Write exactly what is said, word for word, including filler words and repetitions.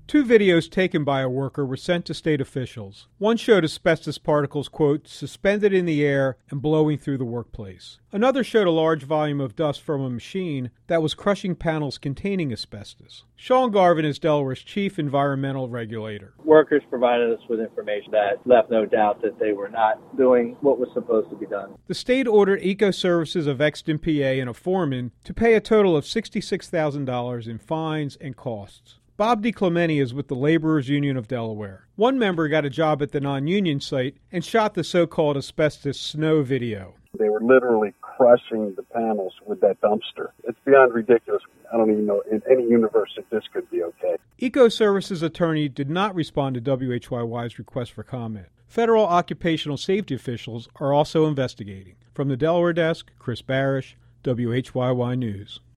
Two videos taken by a worker were sent to state officials. One showed asbestos particles, quote, suspended in the air and blowing through the workplace. Another showed a large volume of dust from a machine that was crushing panels containing asbestos. Sean Garvin is Delaware's chief environmental regulator. Workers provided us with information that left no doubt that they were not doing what was supposed to be done. The state ordered Eco Services of Exton, P A and a foreman to pay a total of sixty-six thousand dollars in fines and costs. Bob DiClemente is with the Laborers Union of Delaware. One member got a job at the non-union site and shot the so-called asbestos snow video. They were literally crushing the panels with that dumpster. It's beyond ridiculous. I don't even know in any universe if this could be okay. Eco Services attorney did not respond to W H Y Y's request for comment. Federal occupational safety officials are also investigating. From the Delaware desk, Chris Barish, W H Y Y News.